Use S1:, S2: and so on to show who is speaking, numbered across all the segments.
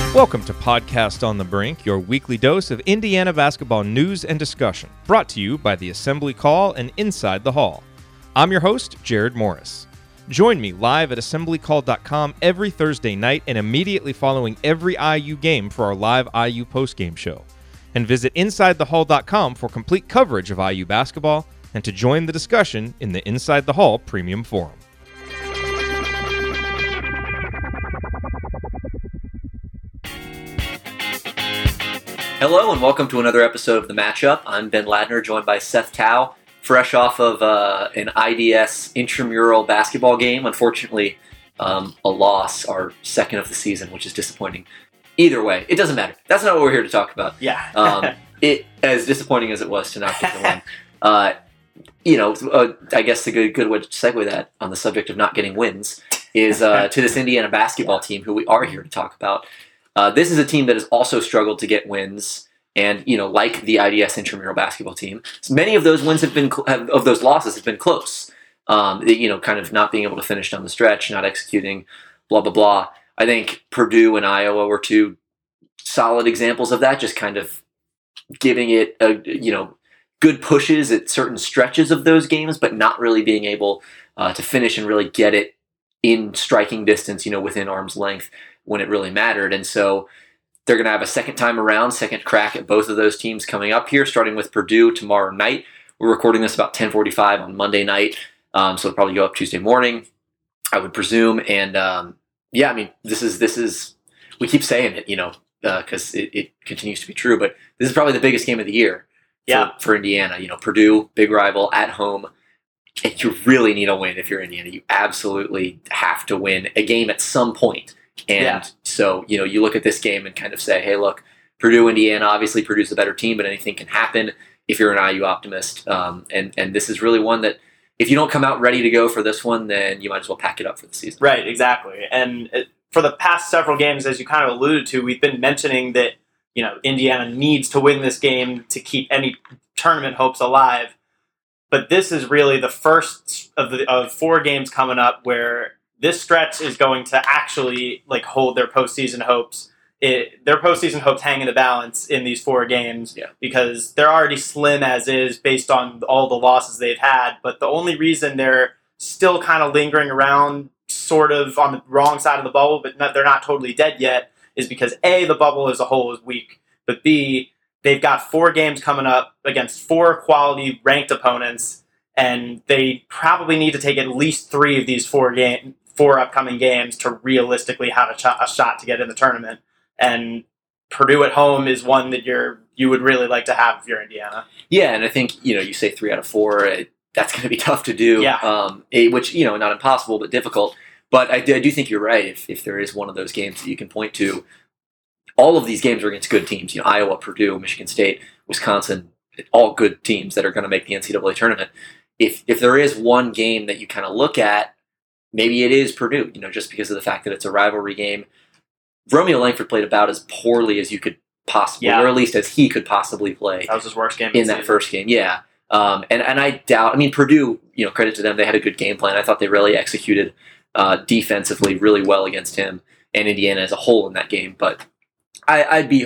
S1: Welcome to Podcast on the Brink, your weekly dose of Indiana basketball news and discussion, brought to you by the Assembly Call and Inside the Hall. I'm your host, Jared Morris. Join me live at assemblycall.com every Thursday night and immediately following every IU game for our live IU postgame show. And visit InsideTheHall.com for complete coverage of IU basketball and to join the discussion in the Inside the Hall Premium Forum.
S2: Hello and welcome to another episode of The Matchup. I'm Ben Ladner, joined by Seth Tao, fresh off of an IDS intramural basketball game. Unfortunately, a loss, our second of the season, which is disappointing. Either way, it doesn't matter. That's not what we're here to talk about.
S3: Yeah.
S2: It as disappointing as it was to not get the win. I guess the good way to segue that on the subject of not getting wins is to this Indiana basketball team, who we are here to talk about. This is a team that has also struggled to get wins, and like the IDS intramural basketball team, many of those wins of those losses have been close. Kind of not being able to finish down the stretch, not executing, blah blah blah. I think Purdue and Iowa were two solid examples of that. Just kind of giving it good pushes at certain stretches of those games, but not really being able to finish and really get it in striking distance, within arm's length when it really mattered. And so they're going to have a second crack at both of those teams coming up here, starting with Purdue tomorrow night. We're recording this about 10:45 on Monday night, so it'll probably go up Tuesday morning, I would presume. And this is we keep saying it, because it continues to be true, but this is probably the biggest game of the year for Indiana. Purdue, big rival at home. And you really need a win if you're Indiana. You absolutely have to win a game at some point. And so, you look at this game and kind of say, hey, look, Purdue, Indiana, obviously Purdue's a better team, but anything can happen if you're an IU optimist. And this is really one that if you don't come out ready to go for this one, then you might as well pack it up for the season.
S3: Right, exactly. And for the past several games, as you kind of alluded to, we've been mentioning that, Indiana needs to win this game to keep any tournament hopes alive. But this is really the first of four games coming up where this stretch is going to actually hold their postseason hopes. Their postseason hopes hang in the balance in these four games because they're already slim as is based on all the losses they've had. But the only reason they're still kind of lingering around sort of on the wrong side of the bubble, but they're not totally dead yet, is because A, the bubble as a whole is weak, but B, they've got four games coming up against four quality ranked opponents, and they probably need to take at least three of these four upcoming games to realistically have a shot to get in the tournament. And Purdue at home is one that you would really like to have if you're Indiana.
S2: Yeah, and I think, you say 3 out of 4, that's going to be tough to do.
S3: Yeah.
S2: Which, not impossible, but difficult. But I do think you're right. If there is one of those games that you can point to, all of these games are against good teams. Iowa, Purdue, Michigan State, Wisconsin, all good teams that are going to make the NCAA tournament. If there is one game that you kind of look at, maybe it is Purdue, just because of the fact that it's a rivalry game. Romeo Langford played about as poorly as you could possibly, or at least as he could possibly play.
S3: That was his worst game
S2: in that first game. Yeah. And I doubt, Purdue, credit to them, they had a good game plan. I thought they really executed defensively really well against him and Indiana as a whole in that game. But I'd be,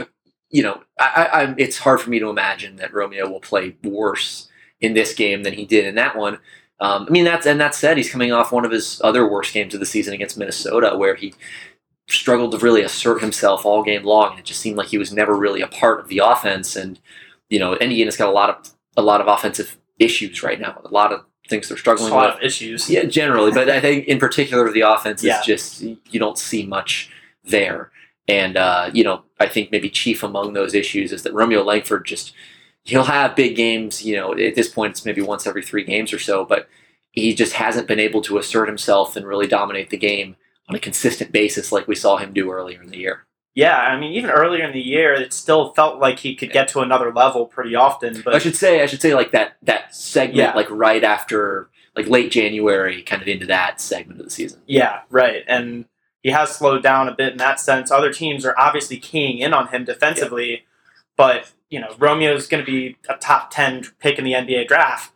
S2: it's hard for me to imagine that Romeo will play worse in this game than he did in that one. That said, he's coming off one of his other worst games of the season against Minnesota, where he struggled to really assert himself all game long, and it just seemed like he was never really a part of the offense. And Indiana's got a lot of offensive issues right now, a lot of things they're struggling with.
S3: A lot of issues,
S2: generally, but I think in particular the offense is just you don't see much there. And I think maybe chief among those issues is that Romeo Langford he'll have big games, at this point it's maybe once every 3 games or so, but he just hasn't been able to assert himself and really dominate the game on a consistent basis like we saw him do earlier in the year.
S3: Yeah, even earlier in the year, it still felt like he could get to another level pretty often. But
S2: I should say like that segment, like right after, like late January, kind of into that segment of the season.
S3: Yeah, right. And he has slowed down a bit in that sense. Other teams are obviously keying in on him defensively, but Romeo's going to be a top 10 pick in the NBA draft.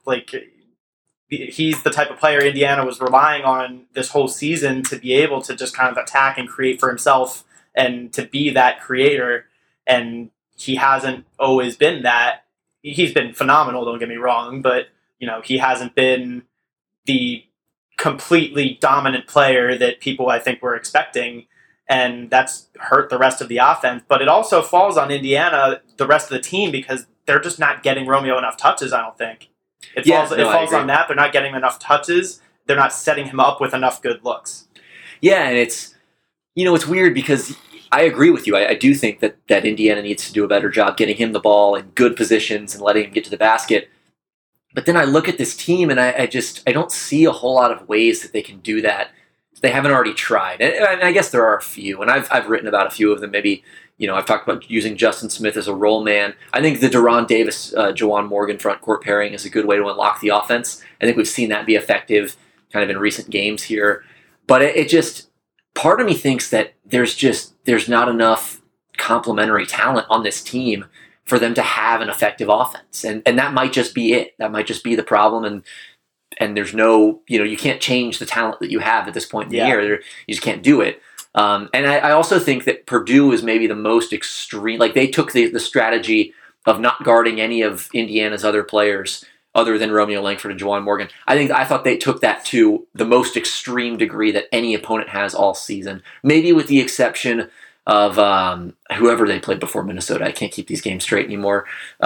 S3: He's the type of player Indiana was relying on this whole season to be able to just kind of attack and create for himself and to be that creator. And he hasn't always been that. He's been phenomenal, don't get me wrong, but he hasn't been the completely dominant player that people I think were expecting, and that's hurt the rest of the offense. But it also falls on Indiana, the rest of the team, because they're just not getting Romeo enough touches, I don't think. It falls on that. They're not getting enough touches. They're not setting him up with enough good looks.
S2: Yeah, and it's weird because I agree with you. I do think that Indiana needs to do a better job getting him the ball in good positions and letting him get to the basket. But then I look at this team and I don't see a whole lot of ways that they can do that. They haven't already tried. And I guess there are a few, and I've written about a few of them. Maybe, I've talked about using Justin Smith as a roll man. I think the Deron Davis, Juwan Morgan front court pairing is a good way to unlock the offense. I think we've seen that be effective kind of in recent games here. But it just, part of me thinks that there's not enough complementary talent on this team for them to have an effective offense. And that might just be it. That might just be the problem. And there's no, you can't change the talent that you have at this point in the year. You just can't do it. And I also think that Purdue is maybe the most extreme. Like, they took the strategy of not guarding any of Indiana's other players other than Romeo Langford and Juwan Morgan. I thought they took that to the most extreme degree that any opponent has all season. Maybe with the exception of whoever they played before Minnesota. I can't keep these games straight anymore.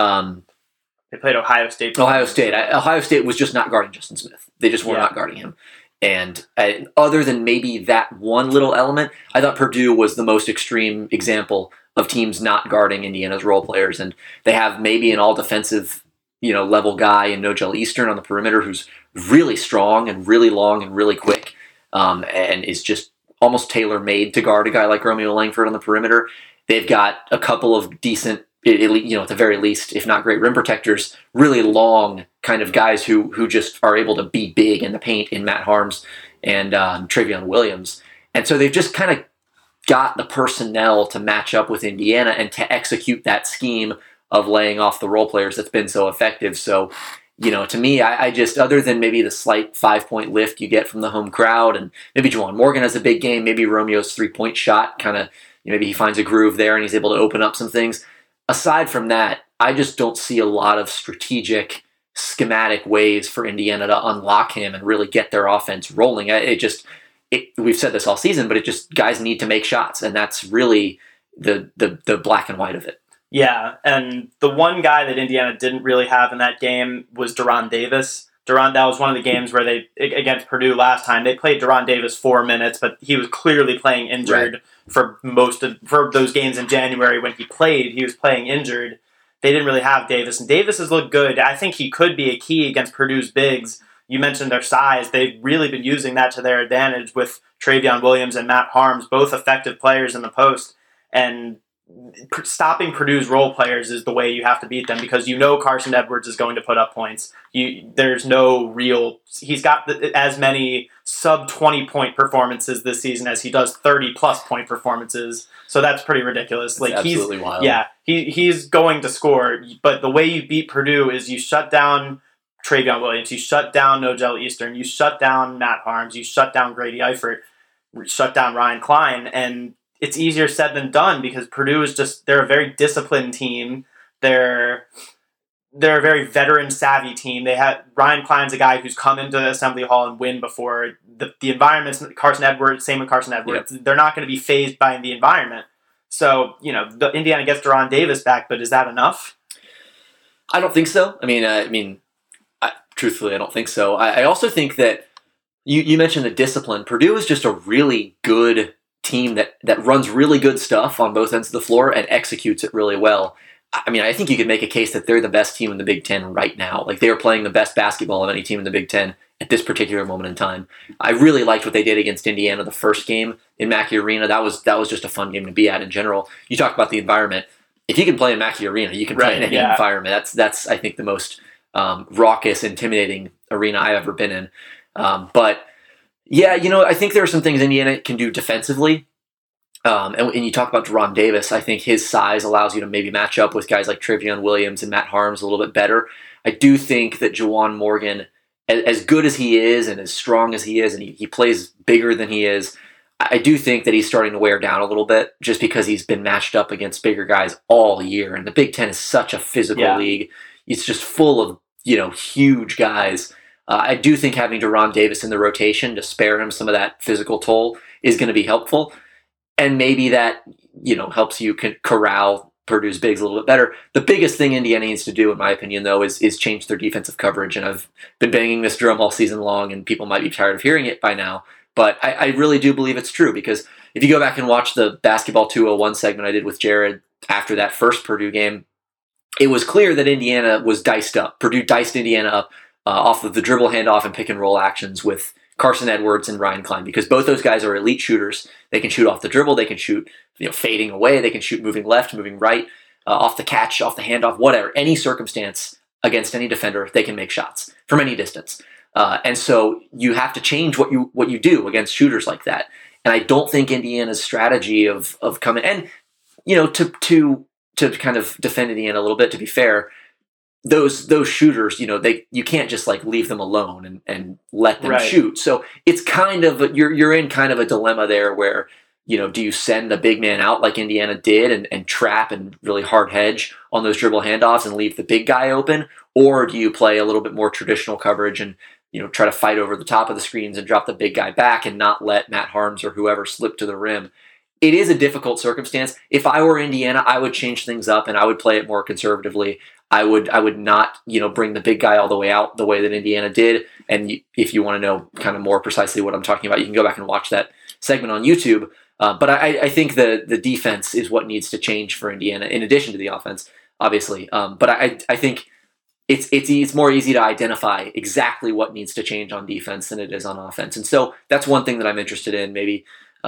S3: They played Ohio State.
S2: Ohio State was just not guarding Justin Smith. They just were not guarding him. And other than maybe that one little element, I thought Purdue was the most extreme example of teams not guarding Indiana's role players. And they have maybe an all-defensive level guy in Nojel Eastern on the perimeter who's really strong and really long and really quick, and is just almost tailor-made to guard a guy like Romeo Langford on the perimeter. They've got a couple of decent, at the very least, if not great rim protectors, really long kind of guys who just are able to be big in the paint in Matt Harms and Travion Williams. And so they've just kind of got the personnel to match up with Indiana and to execute that scheme of laying off the role players that's been so effective. So, to me, I just, other than maybe the slight 5-point lift you get from the home crowd, and maybe Juwan Morgan has a big game, maybe Romeo's 3-point shot kind of, maybe he finds a groove there and he's able to open up some things. Aside from that, I just don't see a lot of strategic, schematic ways for Indiana to unlock him and really get their offense rolling. We've said this all season, but guys need to make shots, and that's really the black and white of it.
S3: Yeah, and the one guy that Indiana didn't really have in that game was Deron Davis. That was one of the games where they, against Purdue last time, they played Deron Davis 4 minutes, but he was clearly playing injured for those games in January when he played. He was playing injured. They didn't really have Davis, and Davis has looked good. I think he could be a key against Purdue's bigs. You mentioned their size. They've really been using that to their advantage with Travion Williams and Matt Harms, both effective players in the post, and stopping Purdue's role players is the way you have to beat them, because Carson Edwards is going to put up points. There's no real... He's got as many sub-20 point performances this season as he does 30-plus point performances, so that's pretty ridiculous.
S2: That's absolutely wild.
S3: Yeah, he's going to score, but the way you beat Purdue is you shut down Travion Williams, you shut down Nojel Eastern, you shut down Matt Harms, you shut down Grady Eifert, shut down Ryan Klein, and it's easier said than done because Purdue is they're a very disciplined team. They're a very veteran-savvy team. Ryan Klein's a guy who's come into Assembly Hall and win before. The environment's Carson Edwards, same with Carson Edwards. Yep. They're not going to be fazed by the environment. So, the Indiana gets Deron Davis back, but is that enough?
S2: I don't think so. Truthfully, I don't think so. I also think that you mentioned the discipline. Purdue is just a really good team that runs really good stuff on both ends of the floor and executes it really well. I think you could make a case that they're the best team in the Big Ten right now. Like, they are playing the best basketball of any team in the Big Ten at this particular moment in time. I really liked what they did against Indiana the first game in Mackey Arena. That was just a fun game to be at in general. You talk about the environment. If you can play in Mackey Arena, you can play in any environment. That's I think the most raucous, intimidating arena I've ever been in. But yeah, I think there are some things Indiana can do defensively. And you talk about Deron Davis. I think his size allows you to maybe match up with guys like Travion Williams and Matt Harms a little bit better. I do think that Juwan Morgan, as good as he is and as strong as he is, and he plays bigger than he is, I do think that he's starting to wear down a little bit just because he's been matched up against bigger guys all year. And the Big Ten is such a physical league. It's just full of, huge guys. I do think having De'Ron Davis in the rotation to spare him some of that physical toll is going to be helpful. And maybe that, helps you corral Purdue's bigs a little bit better. The biggest thing Indiana needs to do, in my opinion, though, is change their defensive coverage. And I've been banging this drum all season long, and people might be tired of hearing it by now. But I really do believe it's true, because if you go back and watch the Basketball 201 segment I did with Jared after that first Purdue game, it was clear that Indiana was diced up. Purdue diced Indiana up off of the dribble handoff and pick and roll actions with Carson Edwards and Ryan Klein, because both those guys are elite shooters. They can shoot off the dribble, they can shoot fading away, they can shoot moving left, moving right, off the catch, off the handoff, whatever. Any circumstance against any defender, they can make shots from any distance. And so you have to change what you do against shooters like that. And I don't think Indiana's strategy of coming and to kind of defend Indiana a little bit, to be fair, those shooters, you can't just like leave them alone and let them shoot. So it's kind of you're in kind of a dilemma there where, do you send the big man out like Indiana did and trap and really hard hedge on those dribble handoffs and leave the big guy open, or do you play a little bit more traditional coverage and try to fight over the top of the screens and drop the big guy back and not let Matt Harms or whoever slip to the rim? It is a difficult circumstance. If I were Indiana, I would change things up and I would play it more conservatively. I would not, bring the big guy all the way out the way that Indiana did. And if you want to know kind of more precisely what I'm talking about, you can go back and watch that segment on YouTube. But I think the defense is what needs to change for Indiana, in addition to the offense, obviously. But I think it's more easy to identify exactly what needs to change on defense than it is on offense. And so that's one thing that I'm interested in. Maybe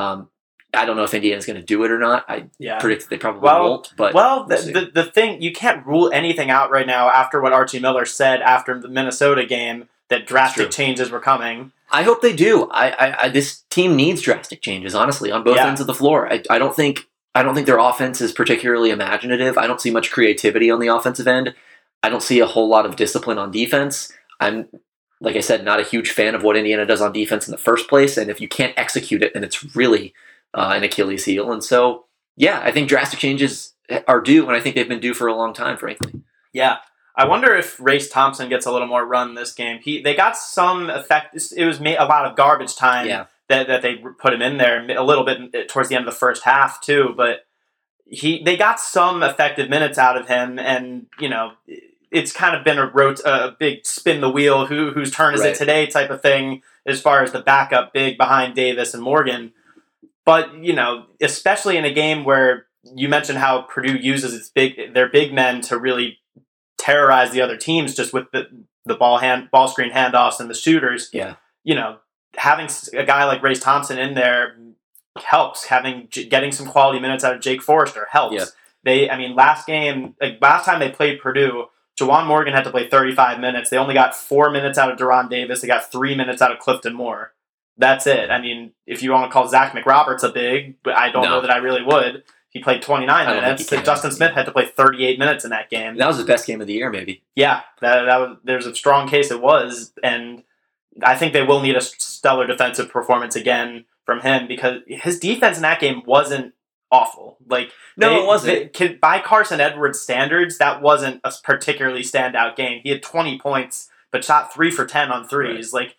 S2: I don't know if Indiana's going to do it or not. I predict that they probably won't. But
S3: the thing, you can't rule anything out right now after what Archie Miller said after the Minnesota game, that drastic changes were coming.
S2: I hope they do. This team needs drastic changes, honestly, on both ends of the floor. I don't think their offense is particularly imaginative. I don't see much creativity on the offensive end. I don't see a whole lot of discipline on defense. I'm, like I said, not a huge fan of what Indiana does on defense in the first place. And if you can't execute it, then it's really an Achilles heel. And so, I think drastic changes are due, and I think they've been due for a long time, frankly.
S3: Yeah. I wonder if Race Thompson gets a little more run this game. They got some effect. It was a lot of garbage time that they put him in there a little bit towards the end of the first half too. But they got some effective minutes out of him, and it's kind of been a big spin the wheel. Whose turn is it today type of thing as far as the backup big behind Davis and Morgan. But especially in a game where you mentioned how Purdue uses their big men to really terrorize the other teams just with the ball screen handoffs and the shooters. Yeah. Having a guy like Race Thompson in there helps. Getting some quality minutes out of Jake Forrester helps. Yeah. Last time they played Purdue, Juwan Morgan had to play 35 minutes. They only got 4 minutes out of De'Ron Davis. They got 3 minutes out of Clifton Moore. That's it. If you want to call Zach McRoberts a big, but I don't know that I really would. He played 29 minutes. Justin Smith had to play 38 minutes in that game.
S2: That was his best game of the year, maybe.
S3: Yeah, there's a strong case it was, and I think they will need a stellar defensive performance again from him, because his defense in that game wasn't awful. It wasn't. By Carson Edwards standards, that wasn't a particularly standout game. He had 20 points, but shot 3 for 10 on threes. Right.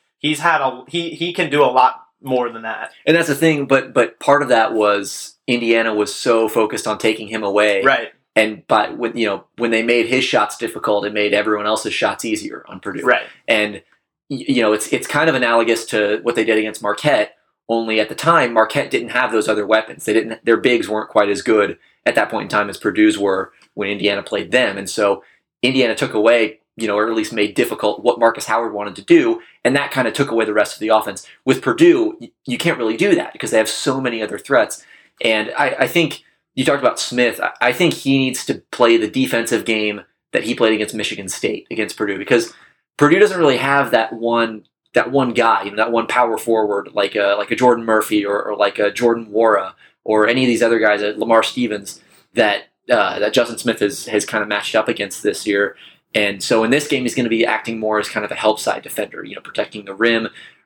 S3: He can do a lot more than that.
S2: And that's the thing, but part of that was Indiana was so focused on taking him away.
S3: Right.
S2: And when they made his shots difficult, it made everyone else's shots easier on Purdue.
S3: Right.
S2: And it's kind of analogous to what they did against Marquette, only at the time Marquette didn't have those other weapons. Their bigs weren't quite as good at that point in time as Purdue's were when Indiana played them. And so Indiana took away, or at least made difficult what Marcus Howard wanted to do, and that kind of took away the rest of the offense. With Purdue, you can't really do that because they have so many other threats. And I think you talked about Smith. I think he needs to play the defensive game that he played against Michigan State, against Purdue, because Purdue doesn't really have that one guy, that one power forward like a Jordan Murphy or like a Jordan Wara or any of these other guys, Lamar Stevens, that Justin Smith has kind of matched up against this year. And so in this game, he's going to be acting more as kind of a help side defender, protecting the rim,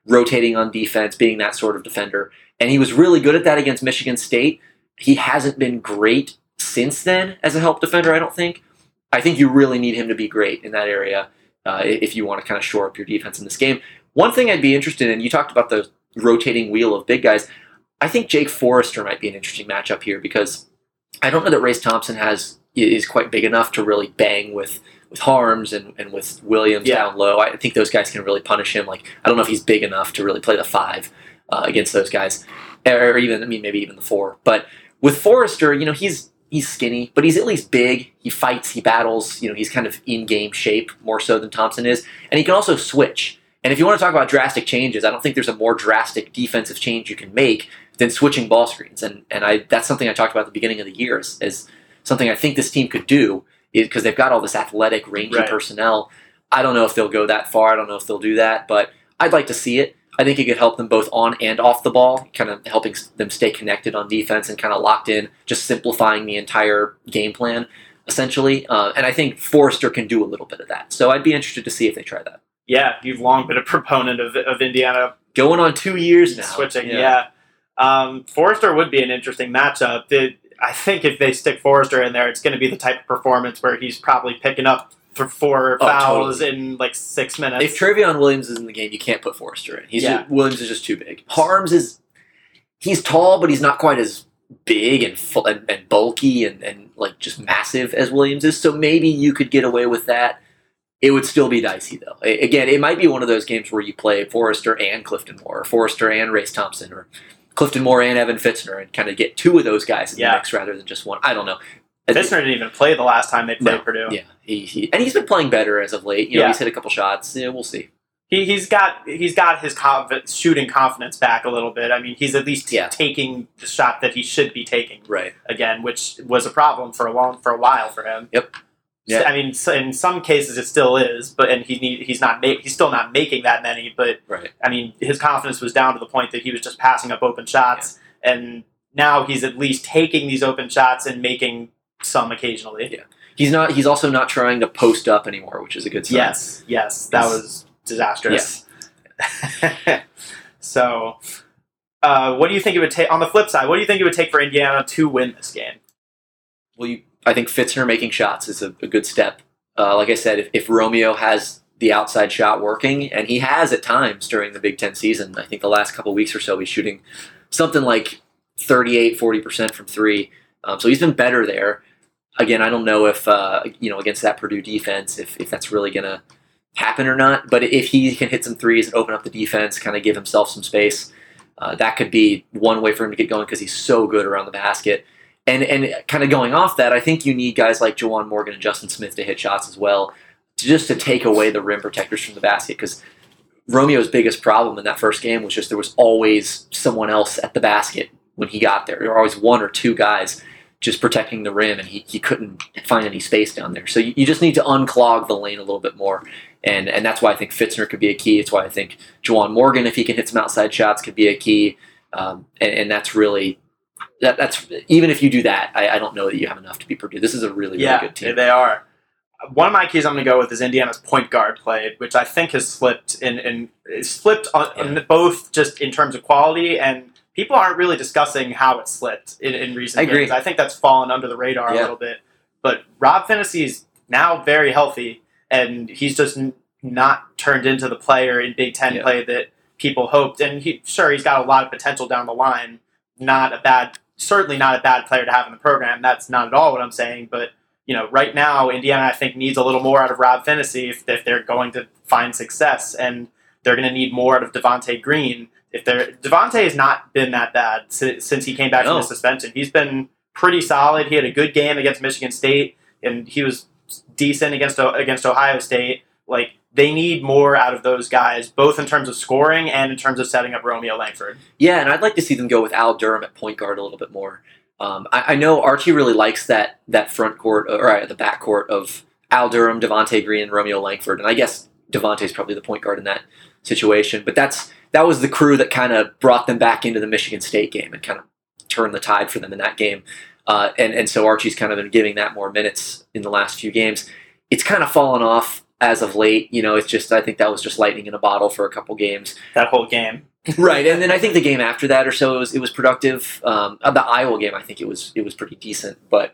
S2: rotating on defense, being that sort of defender. And he was really good at that against Michigan State. He hasn't been great since then as a help defender, I don't think. I think you really need him to be great in that area if you want to kind of shore up your defense in this game. One thing I'd be interested in, you talked about the rotating wheel of big guys. I think Jake Forrester might be an interesting matchup here because I don't know that Race Thompson is quite big enough to really bang with Harms and with Williams down low. I think those guys can really punish him. Like, I don't know if he's big enough to really play the 5 against those guys, or even, maybe even the 4. But with Forrester, he's skinny, but he's at least big. He fights, he battles. He's kind of in-game shape more so than Thompson is, and he can also switch. And if you want to talk about drastic changes, I don't think there's a more drastic defensive change you can make than switching ball screens. And that's something I talked about at the beginning of the year as something I think this team could do, because they've got all this athletic, rangy personnel. I don't know if they'll go that far. I don't know if they'll do that, but I'd like to see it. I think it could help them both on and off the ball, kind of helping them stay connected on defense and kind of locked in, just simplifying the entire game plan, essentially. And I think Forrester can do a little bit of that. So I'd be interested to see if they try that.
S3: Yeah, you've long been a proponent of Indiana.
S2: Going on 2 years now.
S3: Switching, Forrester would be an interesting matchup. I think if they stick Forrester in there, it's going to be the type of performance where he's probably picking up for 4 fouls in like 6 minutes.
S2: If Trevion Williams is in the game, you can't put Forrester in. Williams is just too big. Harms he's tall, but he's not quite as big and bulky and like just massive as Williams is. So maybe you could get away with that. It would still be dicey, though. Again, it might be one of those games where you play Forrester and Clifton Moore, or Forrester and Race Thompson, or Clifton Moore and Evan Fitzner, and kind of get 2 of those guys in the mix rather than just one. I don't know.
S3: Fitzner didn't even play the last time they played Purdue.
S2: Yeah, he's been playing better as of late. He's hit a couple shots. We'll see.
S3: He's got his shooting confidence back a little bit. I mean, he's at least taking the shot that he should be taking again, which was a problem for a while for him.
S2: Yep. Yeah.
S3: I mean, in some cases it still is, but he's still not making that many. But I mean, his confidence was down to the point that he was just passing up open shots, and now he's at least taking these open shots and making some occasionally.
S2: Yeah, he's also not trying to post up anymore, which is a good sign.
S3: Yes, that was disastrous. Yeah. So, what do you think it would take? On the flip side, what do you think it would take for Indiana to win this game?
S2: Well, I think Fitzner making shots is a good step. Like I said, if Romeo has the outside shot working, and he has at times during the Big Ten season, I think the last couple of weeks or so he's shooting something like 38-40% from 3. So he's been better there. Again, I don't know if against that Purdue defense, if that's really going to happen or not. But if he can hit some threes and open up the defense, kind of give himself some space, that could be one way for him to get going because he's so good around the basket. And kind of going off that, I think you need guys like Juwan Morgan and Justin Smith to hit shots as well, just to take away the rim protectors from the basket. Because Romeo's biggest problem in that first game was just there was always someone else at the basket when he got there. There were always 1 or 2 guys just protecting the rim, and he couldn't find any space down there. So you just need to unclog the lane a little bit more. And that's why I think Fitzner could be a key. It's why I think Juwan Morgan, if he can hit some outside shots, could be a key. And that's really... That's even if you do that, I don't know that you have enough to be Purdue. This is a really good team.
S3: Yeah, they are. One of my keys I'm going to go with is Indiana's point guard play, which I think has slipped in both just in terms of quality, and people aren't really discussing how it slipped in recent games. I think that's fallen under the radar a little bit. But Rob Phinisee is now very healthy, and he's just not turned into the player in Big Ten play that people hoped. And he's got a lot of potential down the line. Certainly not a bad player to have in the program. That's not at all what I'm saying. But, right now, Indiana, I think, needs a little more out of Rob Phinisee if they're going to find success. And they're going to need more out of Devontae Green. Devontae has not been that bad since he came back from the suspension. He's been pretty solid. He had a good game against Michigan State, and he was decent against Ohio State. Like, they need more out of those guys, both in terms of scoring and in terms of setting up Romeo Langford.
S2: Yeah, and I'd like to see them go with Al Durham at point guard a little bit more. I know Archie really likes that front court, or the back court of Al Durham, Devontae Green, and Romeo Langford. And I guess Devontae's probably the point guard in that situation. But that was the crew that kind of brought them back into the Michigan State game and kind of turned the tide for them in that game. And so Archie's kind of been giving that more minutes in the last few games. It's kind of fallen off as of late. It's just, I think that was just lightning in a bottle for a couple games.
S3: That whole game.
S2: Right, and then I think the game after that or so, it was productive. The Iowa game, I think it was pretty decent, but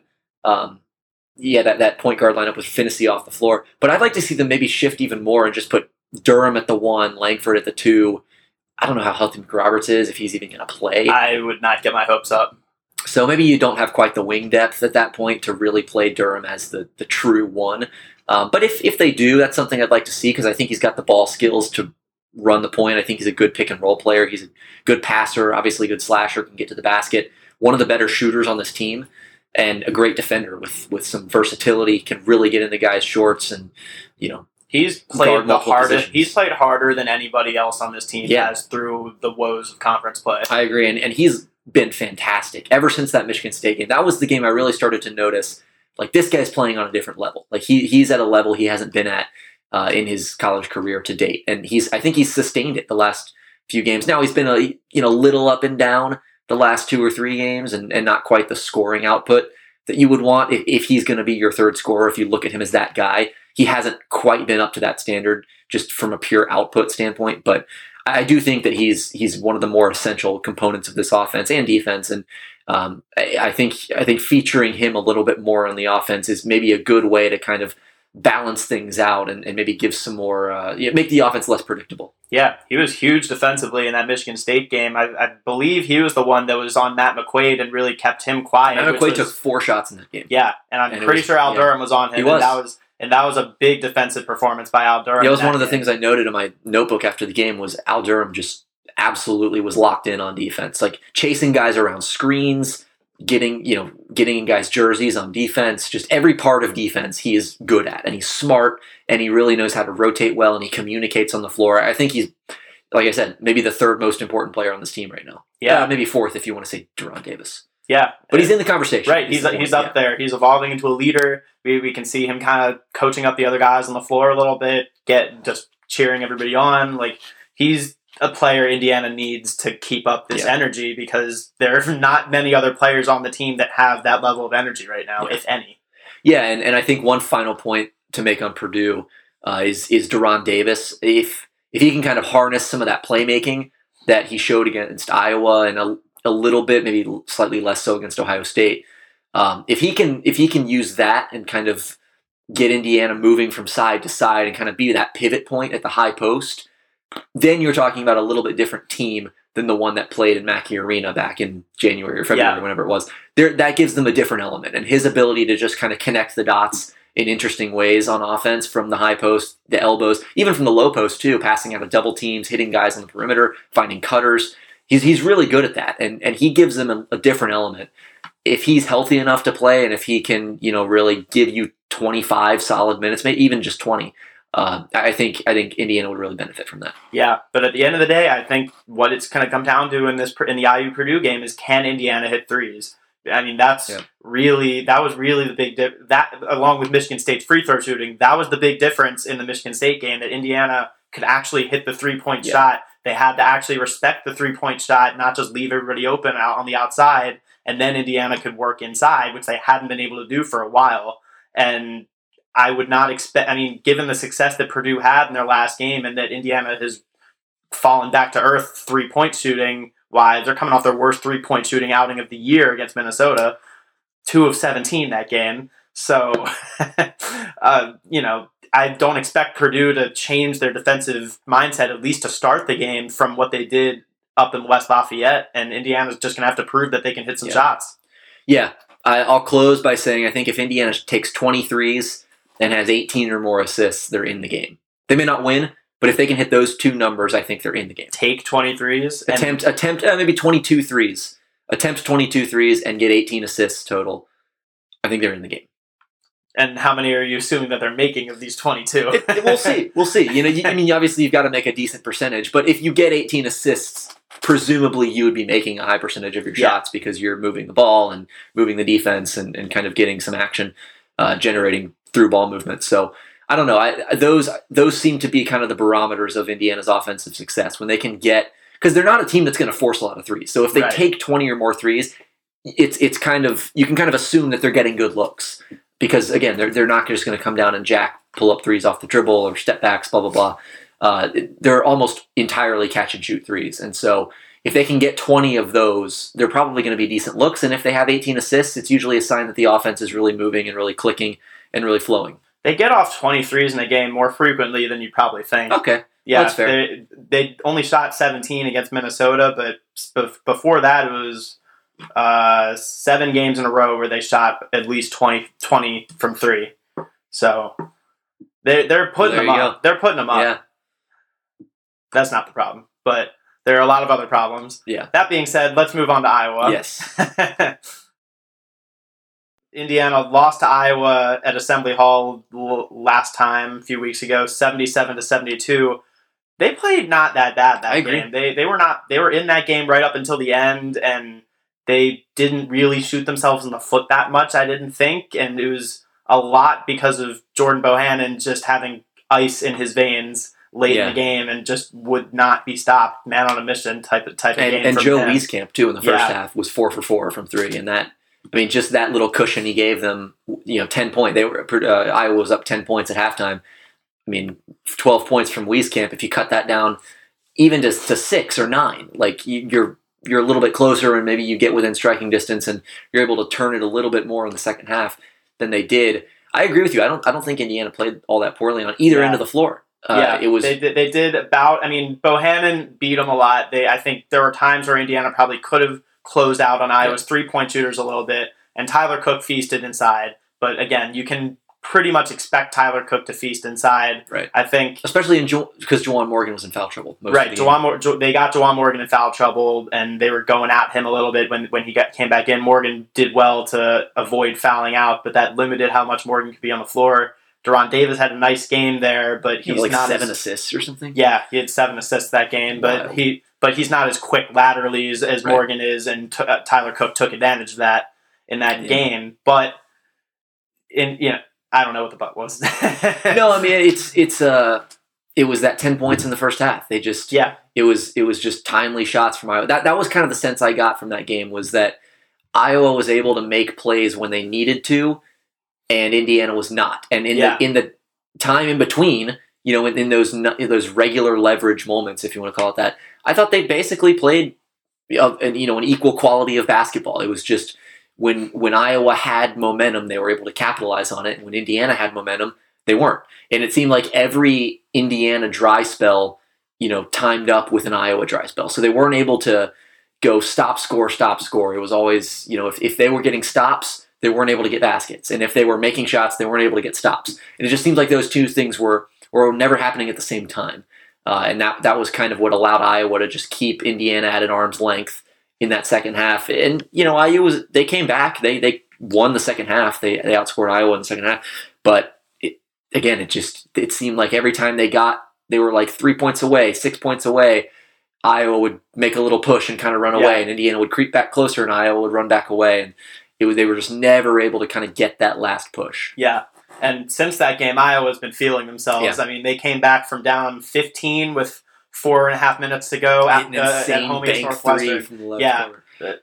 S2: that point guard lineup with Finney off the floor. But I'd like to see them maybe shift even more and just put Durham at the 1, Langford at the 2. I don't know how healthy McRoberts is, if he's even going to play.
S3: I would not get my hopes up.
S2: So maybe you don't have quite the wing depth at that point to really play Durham as the true 1. But if they do, that's something I'd like to see because I think he's got the ball skills to run the point. I think he's a good pick and roll player. He's a good passer, obviously a good slasher, can get to the basket. One of the better shooters on this team and a great defender with some versatility, can really get into guys' shorts and,
S3: He's played the hardest.
S2: Positions.
S3: He's played harder than anybody else on this team has through the woes of conference play.
S2: I agree, and he's been fantastic ever since that Michigan State game. That was the game I really started to notice, like, this guy's playing on a different level. Like, he's at a level he hasn't been at in his college career to date, and I think he's sustained it the last few games. Now he's been a little up and down the last 2 or 3 games, and not quite the scoring output that you would want if he's going to be your third scorer. If you look at him as that guy, he hasn't quite been up to that standard just from a pure output standpoint, but I do think that he's one of the more essential components of this offense and defense, and I think featuring him a little bit more on the offense is maybe a good way to kind of balance things out and maybe give some more, make the offense less predictable.
S3: Yeah, he was huge defensively in that Michigan State game. I believe he was the one that was on Matt McQuaid and really kept him quiet.
S2: Matt McQuaid took 4 shots in that game.
S3: Yeah, and I'm pretty sure Al Durham was on him.
S2: He was.
S3: And that was a big defensive performance by Al Durham.
S2: Yeah, it was one of the things I noted in my notebook after the game was Al Durham just absolutely was locked in on defense, like chasing guys around screens, getting in guys' jerseys on defense. Just every part of defense he is good at, and he's smart, and he really knows how to rotate well, and he communicates on the floor. I think he's, like I said, maybe the 3rd most important player on this team right now. Yeah, maybe 4th if you want to say Deron Davis.
S3: Yeah,
S2: but he's in the conversation.
S3: Right, he's up there. He's evolving into a leader. We can see him kind of coaching up the other guys on the floor a little bit, just cheering everybody on. Like, he's a player Indiana needs to keep up this energy because there are not many other players on the team that have that level of energy right now, if any.
S2: Yeah, and I think one final point to make on Purdue is Deron Davis. If he can kind of harness some of that playmaking that he showed against Iowa and a little bit, maybe slightly less so against Ohio State. If he can use that and kind of get Indiana moving from side to side and kind of be that pivot point at the high post, then you're talking about a little bit different team than the one that played in Mackey Arena back in January or February, whenever it was. That gives them a different element, and his ability to just kind of connect the dots in interesting ways on offense from the high post, the elbows, even from the low post too, passing out of double teams, hitting guys on the perimeter, finding cutters. He's really good at that, and he gives them a different element. If he's healthy enough to play, and if he can, really give you 25 solid minutes, maybe even just 20, I think Indiana would really benefit from that.
S3: Yeah, but at the end of the day, I think what it's going to come down to in the IU Purdue game is, can Indiana hit threes? I mean, that was really the big that along with Michigan State's free throw shooting, that was the big difference in the Michigan State game, that Indiana could actually hit the 3-point shot. They had to actually respect the 3-point shot, not just leave everybody open out on the outside, and then Indiana could work inside, which they hadn't been able to do for a while. And I would not expect, given the success that Purdue had in their last game and that Indiana has fallen back to earth 3-point shooting wise, they're coming off their worst 3-point shooting outing of the year against Minnesota, 2 of 17 that game. So, I don't expect Purdue to change their defensive mindset, at least to start the game, from what they did up in West Lafayette, and Indiana's just going to have to prove that they can hit some shots.
S2: Yeah, I'll close by saying I think if Indiana takes 23s and has 18 or more assists, they're in the game. They may not win, but if they can hit those 2 numbers, I think they're in the game.
S3: Take 23s?
S2: Attempt maybe 22 threes. Attempt 22 threes and get 18 assists total. I think they're in the game.
S3: And how many are you assuming that they're making of these 22?
S2: We'll see. Obviously you've got to make a decent percentage, but if you get 18 assists, presumably you would be making a high percentage of your shots because you're moving the ball and moving the defense and kind of getting some action, generating through ball movement. So I don't know. Those seem to be kind of the barometers of Indiana's offensive success, when they can get, because they're not a team that's going to force a lot of threes. So if they take 20 or more threes, it's kind of, you can kind of assume that they're getting good looks. Because, again, they're not just going to come down and jack pull up threes off the dribble or step backs, blah, blah, blah. They're almost entirely catch and shoot threes. And so if they can get 20 of those, they're probably going to be decent looks. And if they have 18 assists, it's usually a sign that the offense is really moving and really clicking and really flowing.
S3: They get off 23s in a game more frequently than you probably think.
S2: Okay.
S3: Yeah,
S2: that's fair.
S3: They only shot 17 against Minnesota, but before that it was 7 games in a row where they shot at least 20 from 3. So they're putting them up. They're putting them up.
S2: Yeah.
S3: That's not the problem, but there are a lot of other problems.
S2: Yeah.
S3: That being said, let's move on to Iowa.
S2: Yes.
S3: Indiana lost to Iowa at Assembly Hall last time, a few weeks ago, 77-72. They played not that bad that game. They were in that game right up until the end, and they didn't really shoot themselves in the foot that much, I didn't think, and it was a lot because of Jordan Bohannon just having ice in his veins late in the game and just would not be stopped, man on a mission type of game.
S2: And Joe Wieskamp, too, in the first half was 4 for 4 from 3, and that, I mean, just that little cushion he gave them, 10 points. Iowa was up 10 points at halftime. I mean, 12 points from Wieskamp. If you cut that down even to 6 or 9, like you're a little bit closer, and maybe you get within striking distance, and you're able to turn it a little bit more in the second half than they did. I agree with you. I don't think Indiana played all that poorly on either end of the floor.
S3: It was. They did about. I mean, Bohannon beat them a lot. I think there were times where Indiana probably could have closed out on Iowa's 3-point shooters a little bit, and Tyler Cook feasted inside. But again, you can pretty much expect Tyler Cook to feast inside.
S2: Right.
S3: I think,
S2: especially because Juwan Morgan was in foul trouble.
S3: They got Juwan Morgan in foul trouble, and they were going at him a little bit when he came back in. Morgan did well to avoid fouling out, but that limited how much Morgan could be on the floor. Deron Davis had a nice game there, but he's
S2: like
S3: not
S2: 7 assists or something.
S3: Yeah, he had 7 assists that game, but he's not as quick laterally as Morgan is, and Tyler Cook took advantage of that in that game. But I don't know what the butt was.
S2: No, I mean it was that 10 points in the first half. They just it was just timely shots from Iowa. That was kind of the sense I got from that game, was that Iowa was able to make plays when they needed to, and Indiana was not. And in the time in between, in those regular leverage moments, if you want to call it that, I thought they basically played an equal quality of basketball. It was just when Iowa had momentum, they were able to capitalize on it. And when Indiana had momentum, they weren't. And it seemed like every Indiana dry spell, timed up with an Iowa dry spell. So they weren't able to go stop, score. It was always, if they were getting stops, they weren't able to get baskets. And if they were making shots, they weren't able to get stops. And it just seems like those two things were never happening at the same time. And that was kind of what allowed Iowa to just keep Indiana at an arm's length in that second half. And, they came back. They won the second half. They outscored Iowa in the second half. But, it seemed like every time they were like 3 points away, 6 points away, Iowa would make a little push and kind of run away, and Indiana would creep back closer, and Iowa would run back away. And they were just never able to kind of get that last push.
S3: Yeah. And since that game, Iowa's been feeling themselves. Yeah. I mean, they came back from down 15 with 4.5 minutes to go at home against Northwestern. From the corner.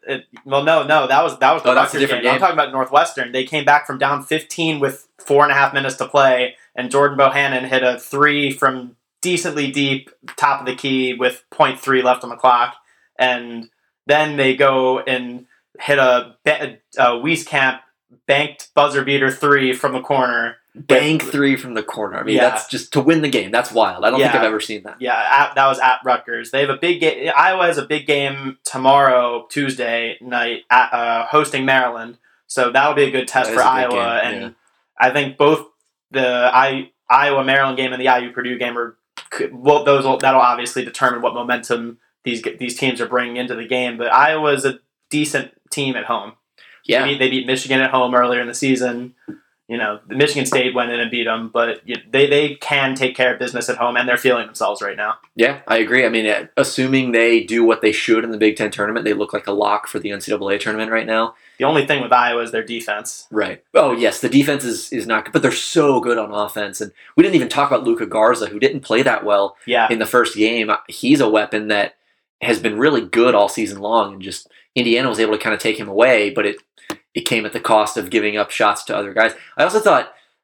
S3: That was the Rutgers game. I'm talking about Northwestern. They came back from down 15 with 4.5 minutes to play, and Jordan Bohannon hit a 3 from decently deep, top of the key with 0.3 left on the clock. And then they go and hit a Wieskamp banked buzzer beater 3 from the corner.
S2: Bank 3 from the corner. I mean, that's just to win the game. That's wild. I don't think I've ever seen that.
S3: Yeah, that was at Rutgers. They have a big game. Iowa has a big game tomorrow, Tuesday night, hosting Maryland. So that'll be a good test for Iowa. And I think both the Iowa Maryland game and the IU Purdue game that'll obviously determine what momentum these teams are bringing into the game. But Iowa's a decent team at home. Yeah, they beat Michigan at home earlier in the season. Michigan State went in and beat them, but they can take care of business at home, and they're feeling themselves right now.
S2: Yeah, I agree. I mean, assuming they do what they should in the Big Ten tournament, they look like a lock for the NCAA tournament right now.
S3: The only thing with Iowa is their defense.
S2: Right. Oh, yes, the defense is not good, but they're so good on offense. And we didn't even talk about Luka Garza, who didn't play that well in the first game. He's a weapon that has been really good all season long, and just Indiana was able to kind of take him away, but it came at the cost of giving up shots to other guys. I also thought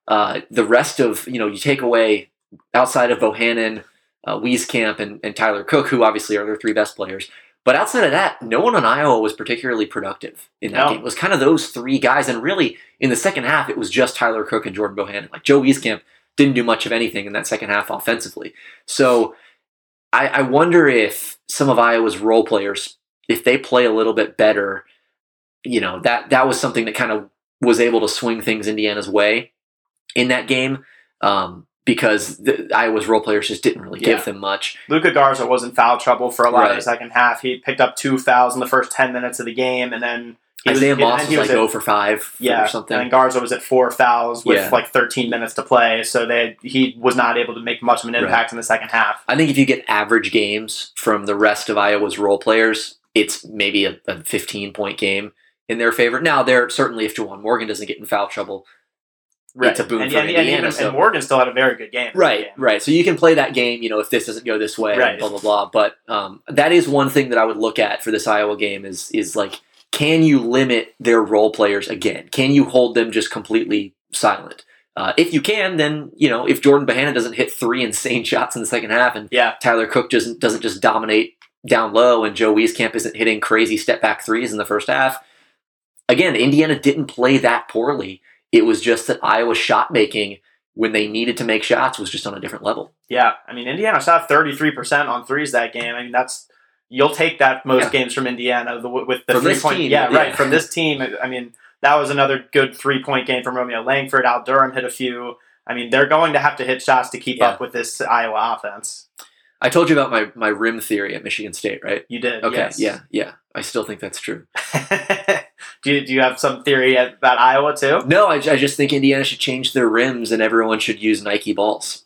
S2: The rest of, you take away outside of Bohannon, Wieskamp, and Tyler Cook, who obviously are their three best players. But outside of that, no one on Iowa was particularly productive in that game. It was kind of those three guys. And really, in the second half, it was just Tyler Cook and Jordan Bohannon. Like Joe Wieskamp didn't do much of anything in that second half offensively. So I wonder if some of Iowa's role players, if they play a little bit better, that was something that kind of was able to swing things Indiana's way in that game. Because Iowa's role players just didn't really give them much.
S3: Luka Garza was in foul trouble for a lot of the second half. He picked up 2 fouls in the first 10 minutes of the game, and then
S2: Isaiah Moss was like 0 for 5 or something.
S3: And Garza was at 4 fouls with like 13 minutes to play, so he was not able to make much of an impact in the second half.
S2: I think if you get average games from the rest of Iowa's role players, it's maybe a 15-point game in their favor. Now, certainly if Juwan Morgan doesn't get in foul trouble, it's a boom for Indiana.
S3: And Morgan still had a very good game.
S2: Right. So you can play that game, if this doesn't go this way, and blah, blah, blah. But that is one thing that I would look at for this Iowa game is like, can you limit their role players again? Can you hold them just completely silent? If you can, then, if Jordan Bohannon doesn't hit 3 insane shots in the second half and Tyler Cook doesn't just dominate down low and Joe Wieskamp isn't hitting crazy step-back threes in the first half, again, Indiana didn't play that poorly. It was just that Iowa's shot making when they needed to make shots was just on a different level.
S3: Yeah, I mean, Indiana shot 33% on threes that game. I mean, you'll take that most games from Indiana with the 3-point. From this team, I mean, that was another good 3-point game from Romeo Langford. Al Durham hit a few. I mean, they're going to have to hit shots to keep up with this Iowa offense.
S2: I told you about my rim theory at Michigan State, right?
S3: You did.
S2: Okay.
S3: Yes.
S2: Yeah. I still think that's true.
S3: Do you have some theory about Iowa too?
S2: No, I just think Indiana should change their rims and everyone should use Nike balls.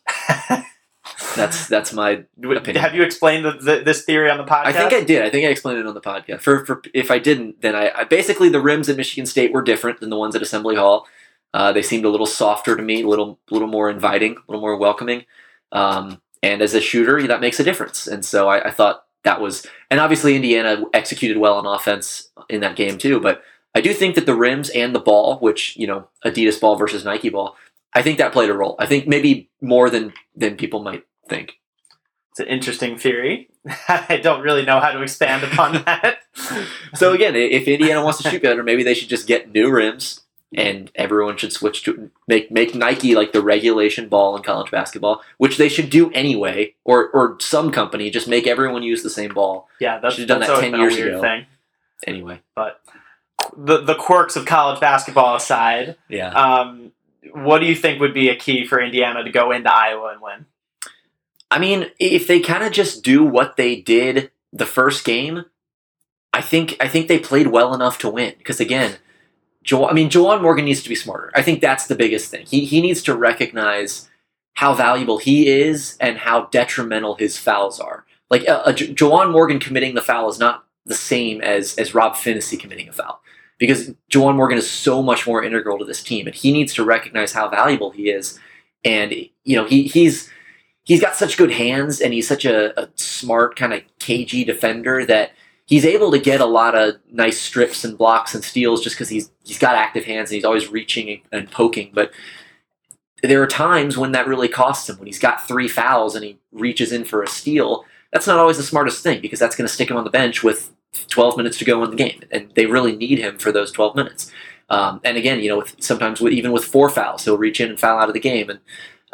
S2: That's my opinion.
S3: Have you explained this theory on the podcast?
S2: I think I did. I think I explained it on the podcast. For if I didn't, then I basically the rims at Michigan State were different than the ones at Assembly Hall. They seemed a little softer to me, a little more inviting, a little more welcoming. And as a shooter, that makes a difference. And so I thought that was, and obviously Indiana executed well on offense in that game too. But I do think that the rims and the ball, which, Adidas ball versus Nike ball, I think that played a role. I think maybe more than people might think.
S3: It's an interesting theory. I don't really know how to expand upon that.
S2: So again, if Indiana wants to shoot better, maybe they should just get new rims and everyone should switch to make Nike like the regulation ball in college basketball, which they should do anyway, or some company just make everyone use the same ball.
S3: Yeah, that's
S2: should have done that 10 years ago.
S3: Thing.
S2: Anyway,
S3: but the quirks of college basketball aside, what do you think would be a key for Indiana to go into Iowa and win?
S2: I mean, if they kind of just do what they did the first game, I think they played well enough to win. Because again, Juwan Morgan needs to be smarter. I think that's the biggest thing. He needs to recognize how valuable he is and how detrimental his fouls are. Like Juwan Morgan committing the foul is not the same as Rob Finney committing a foul. Because Juwan Morgan is so much more integral to this team, and he needs to recognize how valuable he is. And he's got such good hands, and he's such a smart kind of cagey defender that he's able to get a lot of nice strips and blocks and steals just because he's got active hands and he's always reaching and poking. But there are times when that really costs him. When he's got 3 fouls and he reaches in for a steal, that's not always the smartest thing because that's going to stick him on the bench with 12 minutes to go in the game, and they really need him for those 12 minutes. And again, sometimes even with 4 fouls, he'll reach in and foul out of the game. And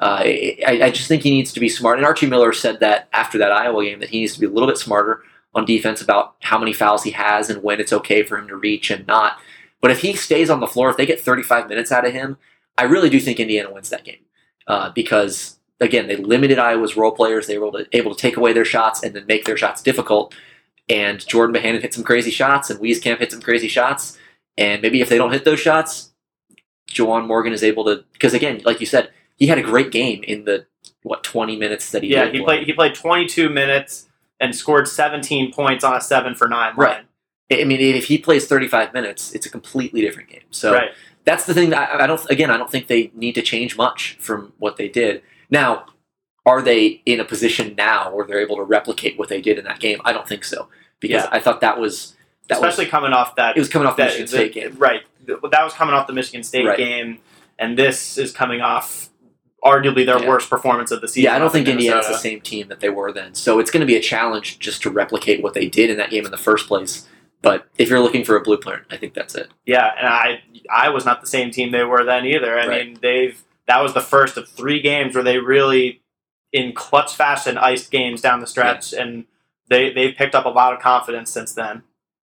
S2: I just think he needs to be smart. And Archie Miller said that after that Iowa game that he needs to be a little bit smarter on defense about how many fouls he has and when it's okay for him to reach and not. But if he stays on the floor, if they get 35 minutes out of him, I really do think Indiana wins that game because, again, they limited Iowa's role players. They were able to take away their shots and then make their shots difficult. And Jordan Bohannon hit some crazy shots, and Wieskamp hit some crazy shots. And maybe if they don't hit those shots, Juwan Morgan is able to, because again, like you said, he had a great game in the 20 minutes that he did.
S3: Yeah, he played 22 minutes and scored 17 points on a 7-for-9 line.
S2: Right. I mean, if he plays 35 minutes, it's a completely different game. So that's the thing that I don't think they need to change much from what they did. Now, are they in a position now where they're able to replicate what they did in that game? I don't think so. Because I thought that was...
S3: Especially coming off that...
S2: It was coming off the Michigan State game.
S3: Right. That was coming off the Michigan State game. and this is coming off arguably their worst performance of the season.
S2: Yeah, I don't think Indiana's the same team that they were then. So it's going to be a challenge just to replicate what they did in that game in the first place. But if you're looking for a blueprint, I think that's it.
S3: Yeah, and I was not the same team they were then either. I mean, that was the first of 3 games where they really, in clutch fashion, iced games down the stretch, and they've picked up a lot of confidence since then.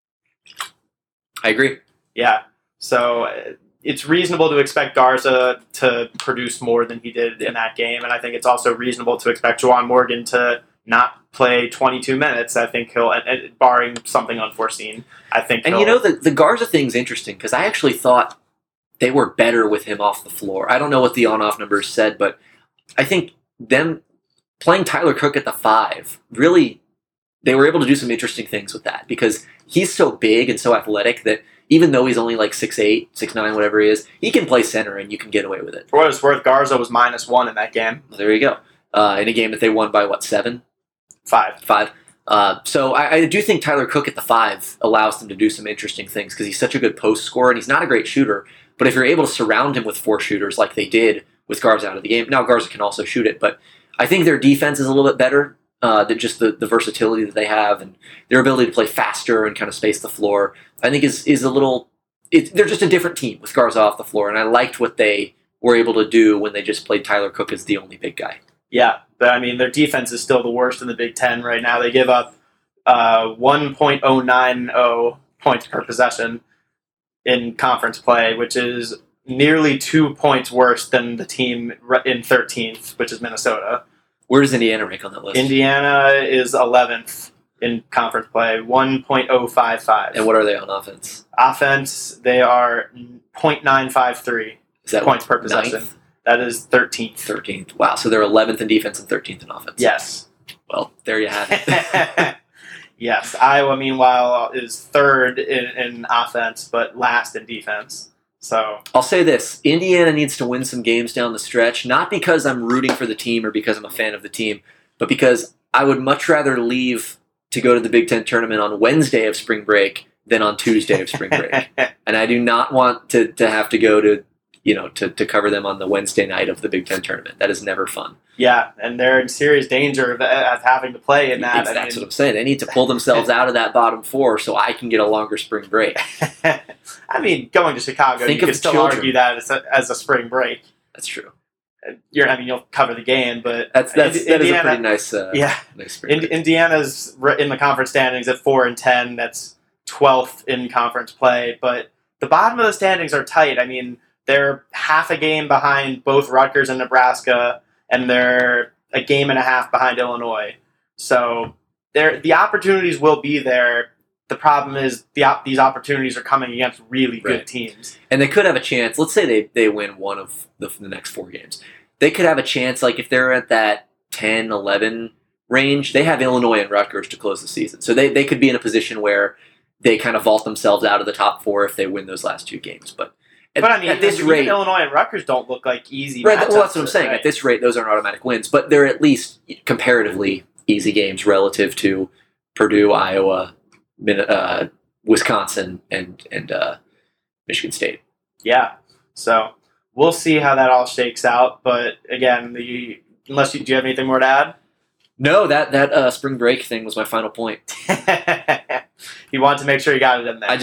S2: I agree.
S3: Yeah, so it's reasonable to expect Garza to produce more than he did in that game, and I think it's also reasonable to expect Juwan Morgan to not play 22 minutes. I think he'll, barring something unforeseen, I think
S2: and the Garza thing's interesting because I actually thought they were better with him off the floor. I don't know what the on-off numbers said, but I think them playing Tyler Cook at the 5, really, they were able to do some interesting things with that because he's so big and so athletic that even though he's only like 6'8", 6'9", whatever he is, he can play center and you can get away with it.
S3: For what it's worth, Garza was -1 in that game.
S2: Well, there you go. In a game that they won by, 7? 5. So I do think Tyler Cook at the 5 allows them to do some interesting things because he's such a good post scorer and he's not a great shooter. But if you're able to surround him with 4 shooters like they did with Garza out of the game, now Garza can also shoot it, but I think their defense is a little bit better than just the versatility that they have and their ability to play faster and kind of space the floor. I think is a little. They're just a different team with Garza off the floor, and I liked what they were able to do when they just played Tyler Cook as the only big guy.
S3: Yeah, but I mean, their defense is still the worst in the Big Ten right now. They give up 1.090 points per possession in conference play, which is nearly 2 points worse than the team in 13th, which is Minnesota.
S2: Where does Indiana rank on that list?
S3: Indiana is 11th in conference play, 1.055.
S2: And what are they on offense?
S3: Offense, they are 0.953 points per possession.
S2: 9th?
S3: That is 13th.
S2: 13th. Wow, so they're 11th in defense and 13th in offense.
S3: Yes.
S2: Well, there you have it.
S3: Yes. Iowa, meanwhile, is 3rd in offense, but last in defense. So
S2: I'll say this. Indiana needs to win some games down the stretch, not because I'm rooting for the team or because I'm a fan of the team, but because I would much rather leave to go to the Big Ten tournament on Wednesday of spring break than on Tuesday of spring break. And I do not want to have to go to cover them on the Wednesday night of the Big Ten tournament. That is never fun.
S3: Yeah, and they're in serious danger of having to play in that.
S2: That's what I'm saying. They need to pull themselves out of that bottom 4 so I can get a longer spring break.
S3: I mean, going to Chicago, you can still argue that as a spring break.
S2: That's true.
S3: You'll cover the game, but
S2: that is a pretty nice. Nice spring break.
S3: Indiana's in the conference standings at 4-10. That's 12th in conference play, but the bottom of the standings are tight. I mean, they're half a game behind both Rutgers and Nebraska, and they're a game and a half behind Illinois. So the opportunities will be there. The problem is these opportunities are coming against really good teams.
S2: And they could have a chance. Let's say they win one of the next 4 games. They could have a chance, like if they're at that 10, 11 range, they have Illinois and Rutgers to close the season. So they could be in a position where they kind of vault themselves out of the top 4 if they win those last 2 games. But
S3: I mean,
S2: at this rate,
S3: Illinois and Rutgers don't look like easy matchups.
S2: Right, well, that's what I'm saying. Right? At this rate, those aren't automatic wins, but they're at least comparatively easy games relative to Purdue, Iowa, Wisconsin, and Michigan State.
S3: Yeah, so we'll see how that all shakes out. But again, do you have anything more to add?
S2: No, that spring break thing was my final point.
S3: You wanted to make sure you got it in there.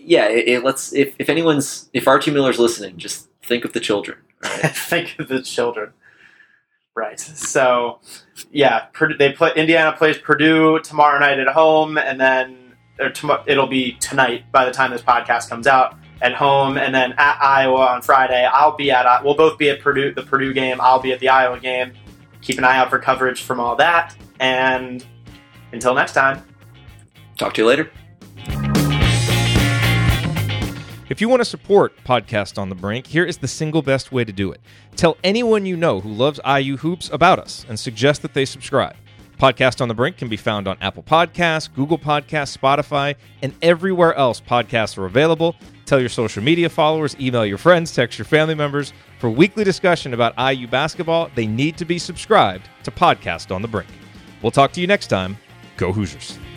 S2: If Archie Miller's listening, just think of the children. Right?
S3: Think of the children. Right. So, yeah, Indiana plays Purdue tomorrow night at home, and then it'll be tonight by the time this podcast comes out at home, and then at Iowa on Friday. We'll both be at the Purdue game. I'll be at the Iowa game. Keep an eye out for coverage from all that, and until next time.
S2: Talk to you later.
S1: If you want to support Podcast on the Brink, here is the single best way to do it. Tell anyone you know who loves IU hoops about us and suggest that they subscribe. Podcast on the Brink can be found on Apple Podcasts, Google Podcasts, Spotify, and everywhere else podcasts are available. Tell your social media followers, email your friends, text your family members. For weekly discussion about IU basketball, they need to be subscribed to Podcast on the Brink. We'll talk to you next time. Go Hoosiers.